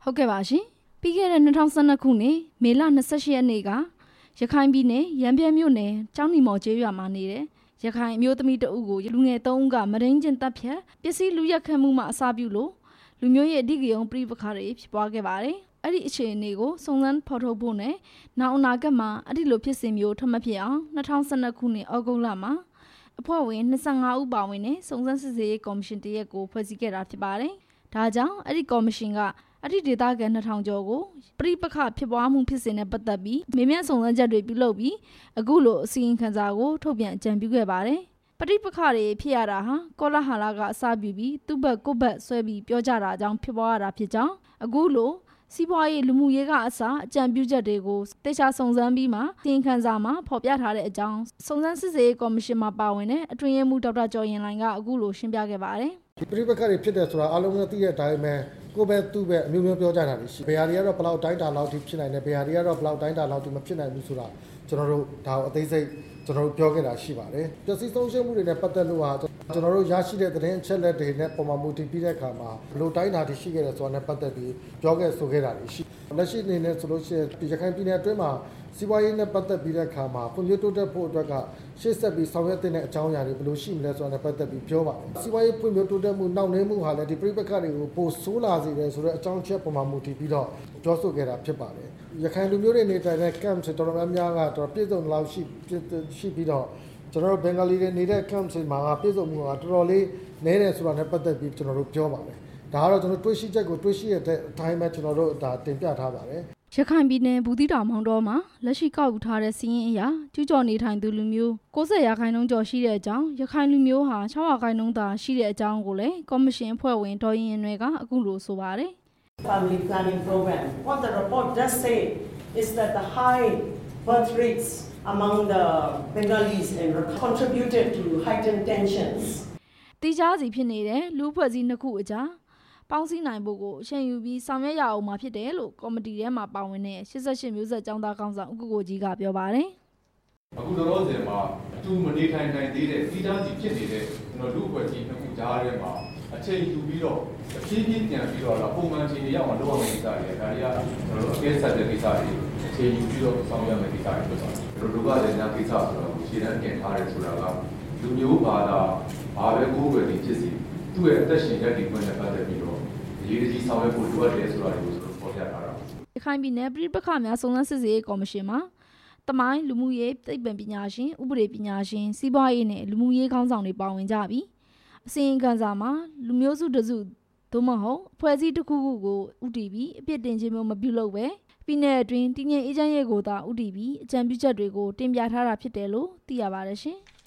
ဟုတ်ကဲ့ပါရှင်ပြီးခဲ့တဲ့2012ခုနှစ်မေလ28ရက်နေ့ကရခိုင်ပြည်နယ်ရန်ပြဲမြို့နယ်ကျောင်းနီမော်ကျေးရွာမှာနေတဲ့ရခိုင်အမျိုးသမီးတအုပ်ကိုလူငယ်3ဦးကမရင်းချင်းတပ်ဖြတ်ပစ္စည်းလူရက်ခတ်မှုမှအစပြုလို့လူမျိုးရဲ့အဓိကရုဏ်းပြိပခါတွေဖြစ်ပွားခဲ့ပါတယ်အဲ့ဒီအခြေအနေကိုစုံစမ်းဖော်ထုတ်ဖို့နဲ့နောက်အနာဂတ်မှာအဲ့ဒီလိုဖြစ်စဉ်မျိုးထပ်မဖြစ်အောင်2012ခုနှစ်ဩဂုတ်လမှာအဖွဲ့ဝင်25ဦးပါဝင်တဲ့စုံစမ်းစစ်ဆေးရေးကော်မရှင်တရက်ကိုဖွဲ့စည်းခဲ့တာဖြစ်ပါတယ်ဒါကြောင့်အဲ့ဒီကော်မရှင်ကအဲ့ဒီဒေသခံ2000ကျော်ကိုပြိပခဖြစ်ပွားမှုဖြစ်စဉ်နဲ့ပတ်သက်ပြီးမေးမြန်းစုံစမ်းချက်တွေပြုလုပ်ပြီးအခုလိုအစီရင်ခံစာကိုထုတ်ပြန်အကြံပြုခဲ့ပါတယ်ပဋိပက္ခတွေဖြစ်ရတာဟာကောလာဟာလာကအစပြုပြီးသူ့ဘက်ကိုယ့်ဘက်ဆွဲပြီးပြောကြတာကြောင့်ဖြစ်ပွားရတာဖြစ်ကြောင်းအခုလိုစီးပွားရေးလူမှုရေးကအစအကြံပြုချက်တွေကိုတေချာစုံစမ်းပြီးမှအစီရင်ခံစာမှာဖော်ပြထားတဲ့အကြောင်းစုံစမ်းစစ်ဆေးရေးကော်မရှင်မှာပါဝင်တဲ့အတွင်းရေးမှူးဒေါက်တာကျော်ရင်လှိုင်ကအခုလိုရှင်းပြခဲ့ပါတယ်ဒီပဋိပက္ခတွေဖြစ်တယ်ဆိုတာအားလုံးသိတဲ့အတိုင်းပဲကိုယ့်ဘက်သူ့ဘက်အမျိုးမျိုးပြောကြတာရှိဘယ်ဟာတွေကတော့ဘယ်လောက်တိုင်းတာလောက်ထိဖြစ်နိုင်တယ်ဘယ်ဟာတွေကတော့ဘယ်လောက်တိုင်းတာလောက်ထိမဖြစ်နိုင်ဘူးဆိုတာကျွန်တော်တို့ဒါကိုအသေးစိတ်ကျွန်တော်တို့ပြောခဲ့တာရှိပါတယ်ပျက်စီးဆုံးရှုံးမှုတွေနဲ့ပတ်သက်လို့ဟာကျွန်တော်တို့ရရှိတဲ့သတင်းအချက်လက်တွေနဲ့ပုံမှန်မူတည်ပြီးတဲ့အခါမှာဘယ်လိုတိုင်းတာတွေရှိခဲ့တယ်ဆိုတာနဲ့ပတ်သက်ပြီးပြောခဲ့ဆိုခဲ့တာရှိလက်ရှိအနေနဲ့ဆိုလို့ရှိရင်ရခိုင်ပြည်နယ်အတွင်းမှာစီးပွားရေးနဲ့ပတ်သက်ပြီးတဲ့အခါမှာဖွံ့ဖြိုးတိုးတက်ဖို့အတွက်ကရှေ့ဆက်ပြီးဆောင်ရွက်တဲ့အကြောင်းအရာတွေဘယ်လိုရှိမလဲဆိုတာနဲ့ပတ်သက်ပြီးပြောပါတယ်စီးပွားရေးဖွံ့ဖြိုးတိုးတက်မှုနှောင့်နှေးမှုဟာလည်းဒီပြိပက္ခတွေကိုပိုဆိုးလာစေတယ်ဆိုတဲ့အကြောင်းချက်ပုံမှန်မူတည်ပြီးတော့ပြောဆိုခဲ့တာဖြစ်ပါတယ်ရခိုင်လူမျိုးတွေနေထိုင်တဲ့ camp တွေတော်တော်များများကတော့ပြည်စုံလောက်ရှိပြီးတော့ကျွန်တော်တို့ဘင်္ဂလီတွေနေတဲ့ camp တွေမှာပြည်စုံမှုကတော်တော်လေးနည်းတယ်ဆိုတာနဲ့ပတ်သက်ပြီးကျွန်တော်တို့ပြောပါတယ်ဒါကတော့ကျွန်တော်တွေးရှိချက်ကိုတွေးရှိရတဲ့အတိုင်းပဲကျွန်တော်တို့ဒါတင်ပြထားပါတယ်ရခိုင်ပြည်နယ်ဘူးသီးတောင်မောင်တော်မှာလက်ရှိကောက်ယူထားတဲ့စီးရင်အရာကျူးကျော်နေထိုင်သူလူမျိုး90%ကျော်ရှိတဲ့အကြောင်းရခိုင်လူမျိုးဟာ6%သာရှိတဲ့အကြောင်းကိုလည်းကော်မရှင်အဖွဲ့ဝင်ဒေါ်ရင်ရင်တွေကအခုလိုဆိုပါတယ် Family planning program. What the report does say is that the high birth rates among the Bengalis and contributed to heightened tensions. တိကျစီဖြစ်နေတဲ့လူဖွဲ့စည်းနှစ်ခုအကြားပေါင်းစည်းနိုင်ဖို့ကိုအချိန်ယူပြီးဆောင်ရွက်ရအောင်မှာဖြစ်တယ်လို့ကော်မတီထဲမှာပါဝင်တဲ့88မျိုးဆက်ကျောင်းသားကောင်ဆောင်ဦးကိုကြီးကပြောပါတယ်အခုလောလောဆယ်မှာအတူမနေထိုင်နိုင်သေးတဲ့တိကျစီဖြစ်နေတဲ့ကျွန်တော်လူဖွဲ့စည်းနှစ်ခုကြားထဲမှာအချိန်ယူပြီးတော့အပြည့်ပြည့်ပြန်ပြီးတော့ပုံမှန်ချိန်တွေရောက်အောင်လုပ်ရမယ့်ကိစ္စတွေဒါတွေကကျွန်တော်တို့အကဲဆက်တဲ့ကိစ္စတွေအချိန်ယူပြီးတော့ဆောင်ရွက်မယ့်ကိစ္စတွေဖြစ်ပါတယ်ကျွန်တော်တို့ကလည်းညာကိစ္စဆိုတော့ရှင်းတန်းတင်ထားတယ်ဆိုတာကလူမျိုးဘာသာဘာပဲကိုယ်ပဲဖြစ်စီသူ့ရဲ့အသက်ရှင်ရက်တည်ခွင့်နဲ့ပတ်သက်ပြီးတော့အရေးကြီးဆောင်ရွက်ဖို့လိုအပ်တယ်ဆိုတာတွေကိုကျွန်တော်ဖော်ပြထားတာရခိုင်ပြည်နယ်ပြည်ပခများစုံစမ်းစစ်ဆေးရေးကော်မရှင်မှာတမိုင်းလူမှုရေးသိပ္ပံပညာရှင်ဥပဒေပညာရှင်စီးပွားရေးနဲ့လူမှုရေးခေါင်းဆောင်တွေပါဝင်ကြပြီးအစီရင်ခံစာမှာလူမျိုးစုတစုသို့မဟုတ်ဖွဲ့စည်းတစ်ခုခုကိုဥတည်ပြီးအပြစ်တင်ခြင်းမျိုးမပြုလုပ်ပဲပြည်နယ်အတွင်းတည်ငြိမ်အေးချမ်းရေးကိုသာဥတည်ပြီးအကြံပြုချက်တွေကိုတင်ပြထားတာဖြစ်တယ်လို့သိရပါတယ်ရှင်